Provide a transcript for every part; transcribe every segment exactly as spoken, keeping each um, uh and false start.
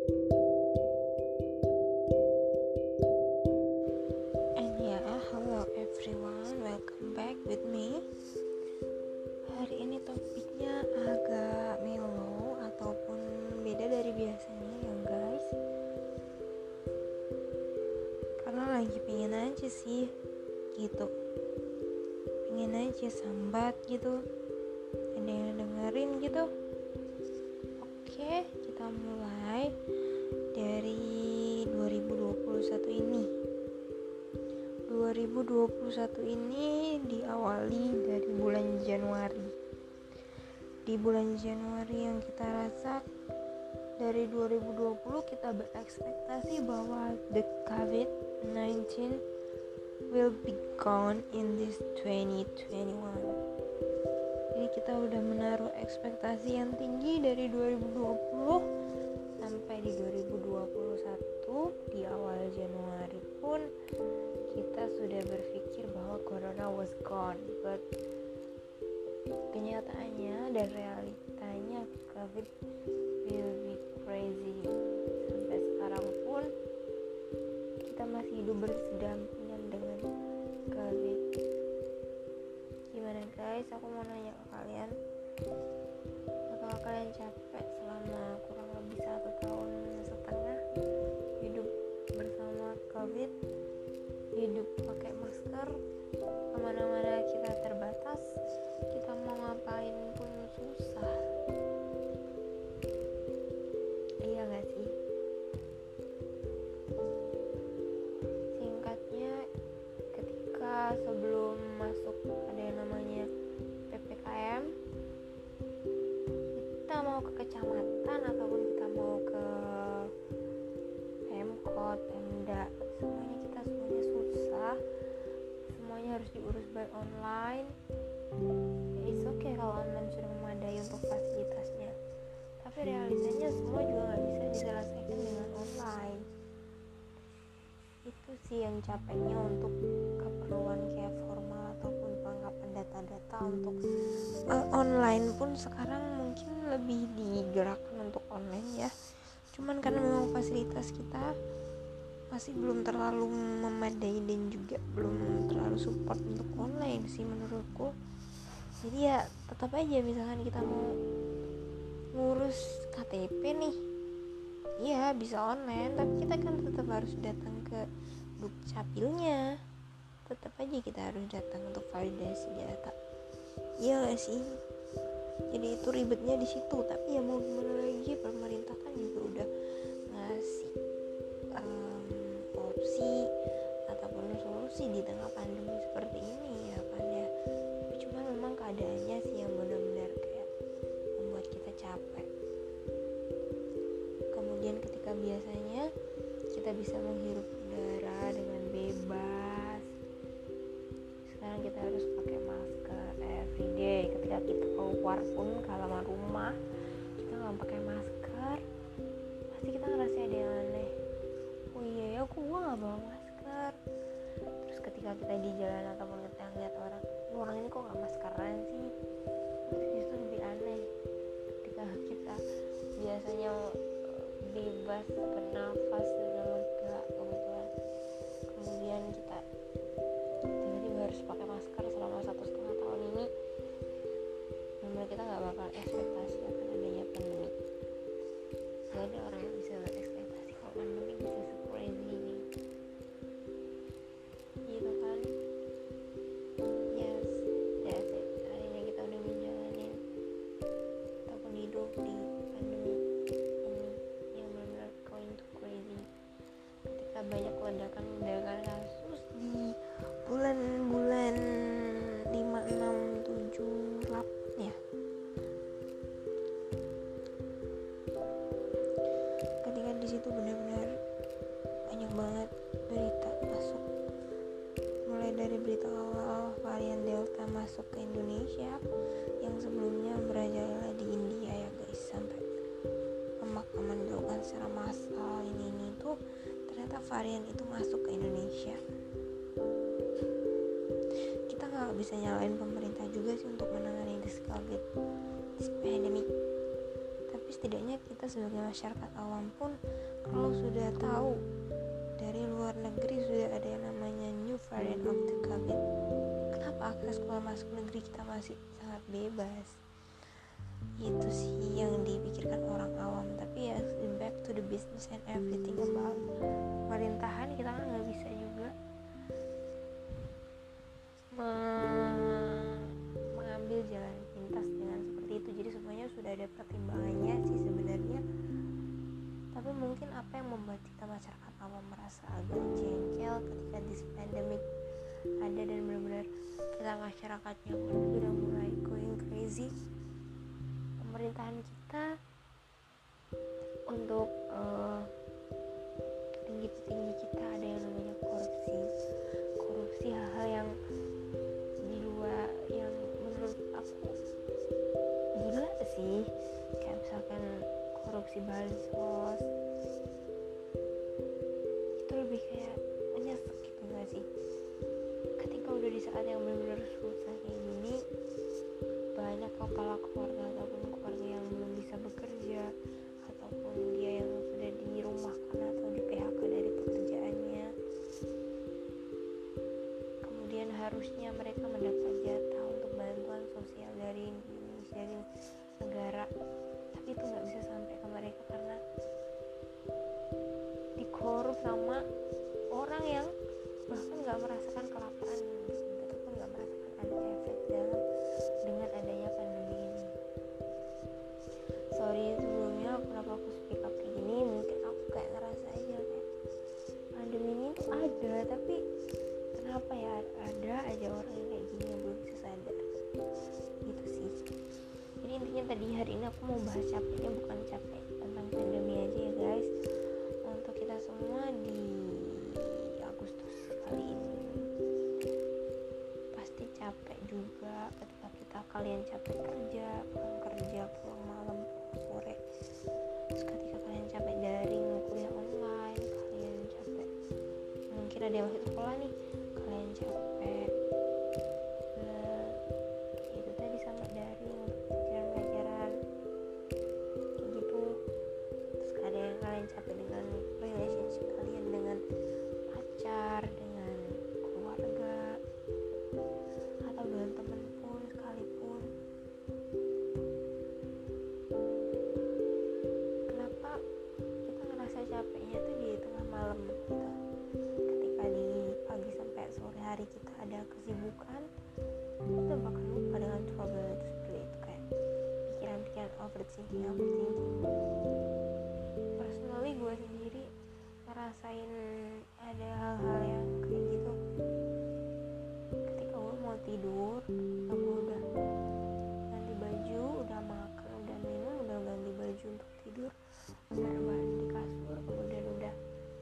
And yeah, hello everyone, welcome back with me. Hari ini topiknya agak mellow ataupun beda dari biasanya ya guys. Karena lagi pengen aja sih gitu. Pengen aja sambat gitu. Ada yang dengerin gitu. Oke, kita mulai dari dua ribu dua puluh satu ini. dua ribu dua puluh satu ini diawali dari bulan Januari. Di bulan Januari yang kita rasa dari dua ribu dua puluh kita berekspektasi bahwa the covid sembilan belas will be gone in this twenty twenty-one. Jadi kita udah menaruh ekspektasi yang tinggi dari dua ribu dua puluh sampai di dua ribu dua puluh satu. Di awal Januari pun kita sudah berpikir bahwa corona was gone, but kenyataannya dan realitanya covid will be crazy. Sampai sekarang pun kita masih hidup berdampingan dengan covid. Gimana guys, aku mau nanya ke kalian, apakah kalian capek selama kurang lebih satu tahun setengah hidup bersama covid, hidup pakai masker, kemana-mana kita terbatas, kita mau ngapain pun susah, iya gak sih? Singkatnya, ketika sebelum masuk ada yang namanya P P K M, kita mau ke kecamatan ataupun kita mau ke Pemkot, Pemda, semuanya kita semuanya susah, semuanya harus diurus by online. It's okay kalau online sudah memadai untuk fasilitasnya, tapi realitanya semua juga nggak bisa diselesaikan dengan online. Itu sih yang capeknya untuk keperluan kayak formal ataupun penangkapan data-data untuk uh, online pun sekarang mungkin lebih digerakkan untuk online ya. Cuman karena memang fasilitas kita masih belum terlalu memadai dan juga belum terlalu support untuk online sih menurutku. Jadi ya tetap aja misalkan kita mau ngurus K T P nih, iya bisa online, tapi kita kan tetap harus datang ke Dukcapilnya, tetap aja kita harus datang untuk validasi data, iya gak sih? Jadi itu ribetnya di situ. Tapi ya mau gimana lagi, pemerintah kan juga udah ngasih um, opsi ataupun solusi di tengah pandemi seperti ini ya kan ya. Tapi cuma memang keadaannya sih yang benar-benar kayak membuat kita capek. Kemudian ketika biasanya kita bisa menghirup udara dengan bebas, sekarang kita harus pakai masker everyday. Ketika kita keluar pun ke halaman rumah kita nggak pakai masker, pasti kita ngerasa ada yang aneh. Oh iya ya, aku gua nggak bawa masker. Terus ketika kita di jalan ataupun kita ngeliat orang, orang ini kok nggak maskeran sih, terus itu lebih aneh. Ketika kita biasanya bebas bernafas dengan lega kebetulan, kemudian kita tiba-tiba harus pakai masker selama satu setengah tahun ini, benar kita nggak bakal ekspektasi akan adanya pandemi. Gak ada orang yang bisa berekspektasi kalau pandemi bisa se-crazy ini, gitu kan? Yes, that's it. Akhirnya kita udah menjalanin ataupun hidup di pandemi ini yang benar-benar going to crazy. Ketika banyak ledakan-ledakan kasus di bulan-bulan lima, enam, tujuh, delapan ya, ketika di situ benar-benar banyak banget berita masuk, mulai dari berita awal varian Delta masuk ke Indonesia yang sebelumnya merajalela di India ya guys, sampai pemakaman dilakukan secara massal ini ini tuh ternyata varian itu masuk ke Indonesia. Kita nggak bisa nyalain pemerintah juga sih untuk menangani this COVID, this pandemic. Tapi setidaknya kita sebagai masyarakat awam pun kalau sudah tahu dari luar negeri sudah ada yang namanya new variant of the COVID, kenapa akses keluar masuk negeri kita masih sangat bebas? Itu sih yang dipikirkan orang awam. Tapi ya back to the business and everything about pemerintahan, kita kan nggak bisa juga me- mengambil jalan pintas dengan seperti itu. Jadi semuanya sudah ada pertimbangannya sih sebenarnya. Tapi mungkin apa yang membuat kita masyarakat awam merasa agak jengkel ketika this pandemic ada dan benar-benar kita masyarakatnya pun sudah mulai going crazy. Pemerintahan kita untuk uh, tinggi-tinggi kita ada yang namanya korupsi. Korupsi hal-hal yang di luar, yang menurut aku gila sih. Kayak misalkan korupsi bansos, itu lebih kayak menyesek gitu gak sih? Ketika udah di saat yang benar-benar susah kayak gini, banyak kepala keluarga ataupun keluarga yang belum bisa bekerja, ataupun dia yang sudah dirumahkan atau di P H K dari pekerjaannya, kemudian harusnya mereka mendapat jatah untuk bantuan sosial dari Indonesia, dari negara, tapi itu nggak bisa sampai ke mereka karena dikorup sama orang yang bahkan nggak merasakan kelaparan ataupun nggak merasakan ada efek dalam dengan adanya pandemi ini. Sorry sebelumnya kenapa aku speak up kayak gini, mungkin aku kayak ngerasa aja kayak pandemi ini tuh ada, tapi kenapa ya ada aja orang yang kayak gini yang belum bisa sadar gitu sih. Jadi intinya tadi hari ini aku mau bahas capeknya, bukan capek tentang pandemi aja ya guys. Untuk kita semua di Agustus kali ini pasti capek juga ketika kita kalian capek kerja, pulang kerja, pulang malam, pulang sore. Terus ketika kalian capek daring, kuliah online, kalian capek mungkin ada yang masih sekolah nih, kalian capek nah, itu tadi sama daring untuk pelajaran-pelajaran kayak gitu. Terus ada yang kalian capek dengan relationship kalian dengan pacar, dengan keluarga, atau dengan teman pun sekalipun. Kenapa kita ngerasa capeknya tuh di tengah malam gitu, ketika di pagi sampai sore hari kita ada kesibukan, kita bakal lupa dengan trouble itu seperti itu, kayak pikiran-pikiran overthinking overthinking personally gue sendiri ngerasain ada hal-hal yang kayak gitu ketika gue mau tidur. Ketika gue udah ganti baju, udah makan, udah minum, udah ganti baju untuk tidur, udah rebahan di kasur, kemudian udah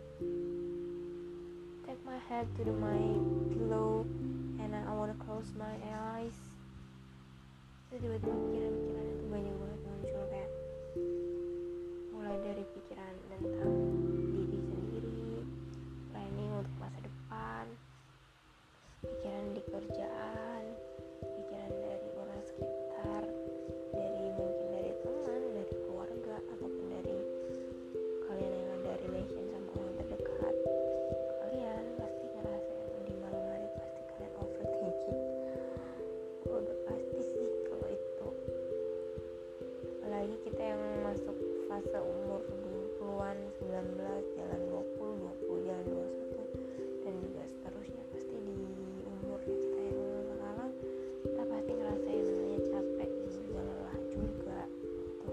take my head to the my pillow and I wanna close my eyes, terus tiba-tiba pikiran-pikiran itu banyak banget muncul, kayak mulai dari pikiran tentang diri sendiri, planning untuk masa depan, pikiran di kerjaan, pikiran dari orang sekitar, dari mungkin dari teman, dari keluarga, ataupun dari kalian yang ada relation sama orang terdekat. Kalian pasti ngerasain di malam hari, pasti kalian overthinking. Oh, udah pasti sih kalau itu, apalagi kita yang masuk fase umur dua puluhan, sembilan belas, jalan dua puluh, dua puluh jalan dua puluh satu, dan juga seterusnya. Pasti di umur kita yang sekarang, kita pasti ngerasain namanya capek dan juga lelah juga gitu.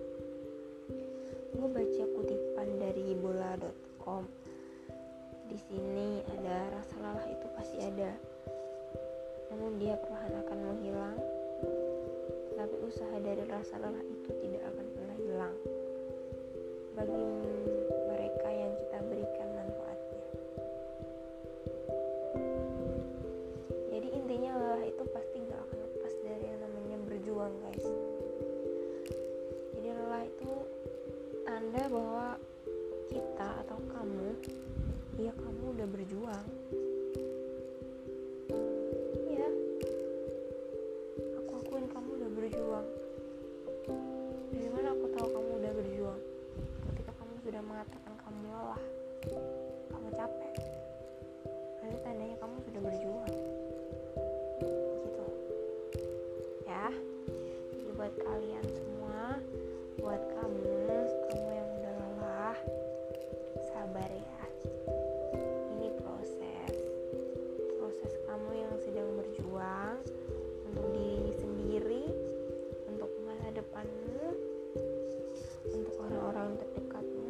Gue baca kutipan dari bola dot com. Di sini ada rasa lelah itu pasti ada, namun dia perlahan akan menghilang. Tapi usaha dari rasa lelah itu tidak akan pernah hilang bagi mereka yang kita berikan manfaatnya. Jadi intinya lelah itu pasti gak akan lepas dari yang namanya berjuang guys. Jadi lelah itu tanda bahwa kita atau kamu, ya kamu udah berjuang. Ya, aku akuin kamu udah berjuang. Dari mana aku tahu kamu udah mengatakan kamu lelah, kamu capek, berarti tandanya kamu sudah berjuang gitu ya. Jadi buat kalian semua, buat kamu kamu yang udah lelah, sabar ya. Ini proses proses kamu yang sedang berjuang untuk diri sendiri, untuk masa depanmu, untuk orang-orang terdekatmu,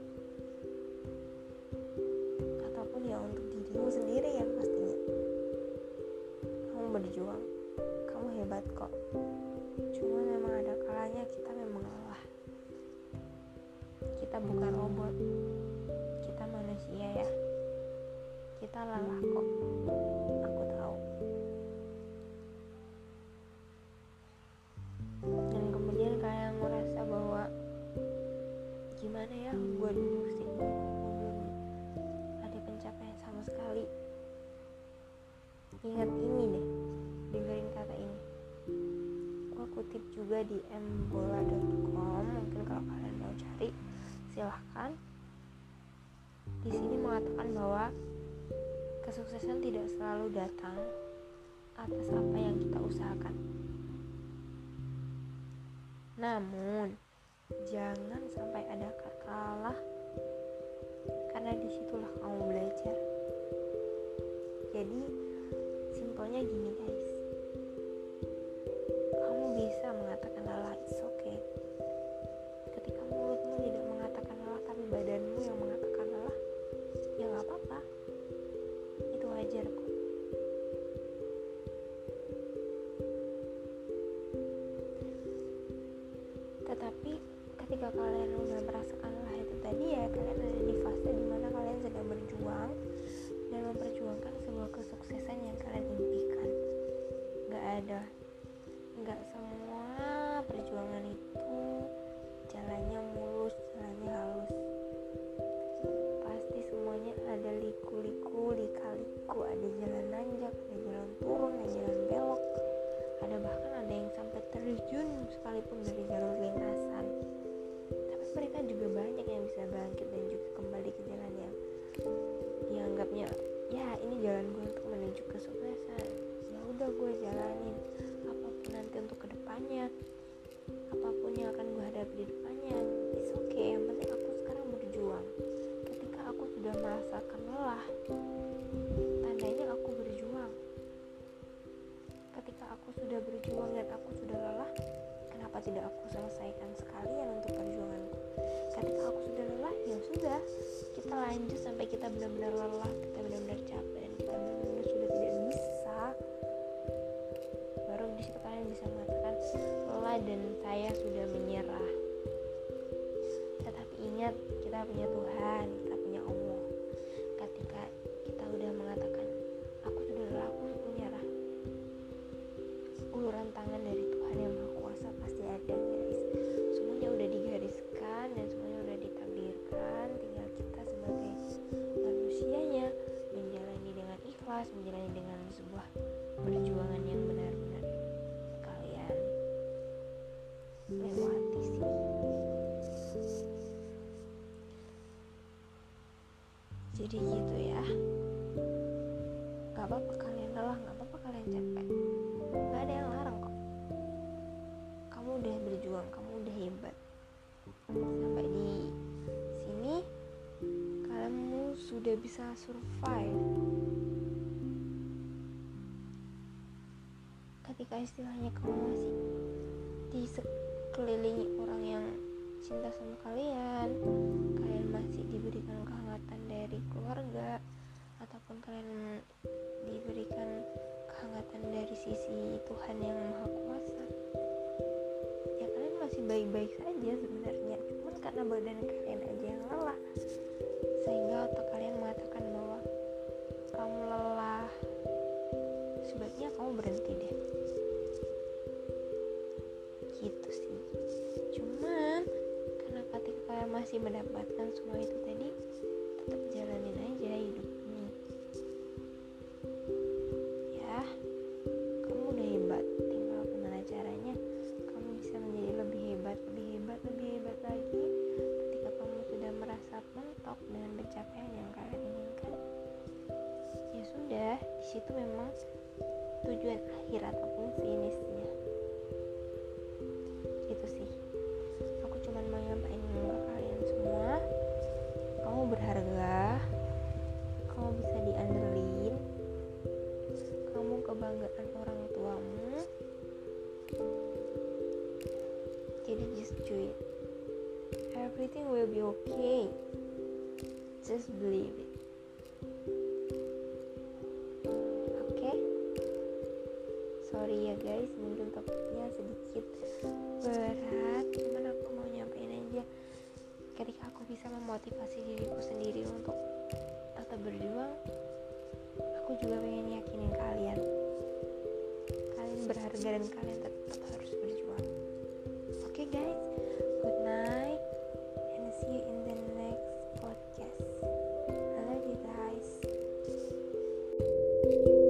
ataupun ya untuk dirimu sendiri yang pastinya. Kamu berjuang, kamu hebat kok. Cuma memang ada kalanya kita memang lelah. Kita bukan robot, kita manusia ya. Kita lelah kok, aku tahu. Dan kemudian kalian merasa bahwa gimana ya, gue di musik gue belum ada pencapaian sama sekali. Ingat ini deh, dengerin kata ini. Gue kutip juga di m bola dot com, mungkin kalau kalian mau cari silahkan. Di sini mengatakan bahwa kesuksesan tidak selalu datang atas apa yang kita usahakan. Namun, jangan sampai ada kalah, karena disitulah kamu belajar. Jadi, simpelnya gini guys, kamu bisa mengatakan lelah, it's okay. Ketika mulutmu tidak mengatakan lelah, tapi badanmu yang mengatakan lelah, ya gak apa-apa, itu wajar kok. Tetapi ketika kalian udah merasakan lelah itu tadi ya, kalian ada di fase dimana kalian sedang berjuang dan memperjuangkan sebuah kesuksesan yang kalian impikan. Gak ada, gak semua perjuangan itu jalannya mulus, jalannya halus. Pasti semuanya ada liku-liku, lika-liku, ada jalan nanjak, ada jalan turun, ada jalan belok, ada bahkan ada yang sampai terjun sekalipun dari jalur lintasan. Tapi mereka juga banyak yang bisa bangkit dan juga kembali ke jalan yang dianggapnya ya ini jalan gue untuk menuju kesuksesan. Ya udah, gue jalanin apapun nanti untuk kedepannya, apapun yang akan gue hadapi di depannya, it's okay. Yang penting aku sekarang berjuang. Ketika aku sudah merasakan lelah, tandanya aku berjuang. Ketika aku sudah berjuang dan aku sudah lelah, kenapa tidak aku selesaikan sekalian untuk perjuanganku? Ketika aku sudah lelah, ya sudah, kita lanjut sampai kita benar-benar lelah, kita benar-benar capek, dan kita benar-benar sudah tidak bisa. Baru di situ kalian bisa mengatakan lelah dan saya sudah menyerah. Tetapi ingat, kita punya Tuhan, kita punya Allah. Ketika kita udah mengatakan aku sudah lelah, aku menyerah, uluran tangan dari Tuhan yang Maha Kuasa pasti ada guys. Semuanya udah digariskan dan semuanya udah ditakdirkan, tinggal kita sebagai manusianya menjalani dengan ikhlas, menjalani dengan sebuah perjuangan yang benar-benar kalian lewati sih. Jadi gitu ya, gak apa-apa kalian lelah, gak apa-apa kalian capek, gak ada yang larang kok. Kamu udah berjuang, kamu udah hebat. Sampai di sini kamu sudah bisa survive. Ketika istilahnya kamu masih di sekelilingi orang yang cinta sama kalian, kalian masih diberikan kehangatan dari keluarga, ataupun kalian diberikan kehangatan dari sisi Tuhan yang Maha Kuasa, ya kalian masih baik-baik saja sebenarnya. Cuman karena badan kalian aja yang lelah, sehingga otak kalian mengatakan bahwa kamu lelah, sebaiknya kamu berhenti deh. Gitu sih. Cuman karena ketika kalian masih mendapatkan semua itu tadi, tetap jalanin aja hidup ini ya. Kamu udah hebat, tinggal gimana caranya kamu bisa menjadi lebih hebat, lebih hebat, lebih hebat lagi. Ketika kamu sudah merasa mentok dengan pencapaian yang kalian inginkan, ya sudah, di situ memang tujuan akhir ataupun finishnya. Gitu sih. Aku cuman mau nyampain ke kalian semua, kamu berharga, kamu bisa diandelin, kamu kebanggaan orang tuamu. Jadi just do it. Everything will be okay. Just believe it. Oke? Okay? Sorry ya guys, mungkin topiknya sedikit berat, cuman aku mau nyampein aja. Ketika aku bisa memotivasi diriku sendiri untuk tetap berjuang, aku juga pengen yakinin kalian. Kalian berharga dan kalian tetap harus berjuang. Oke okay guys, good night and see you in the next podcast. I love you guys.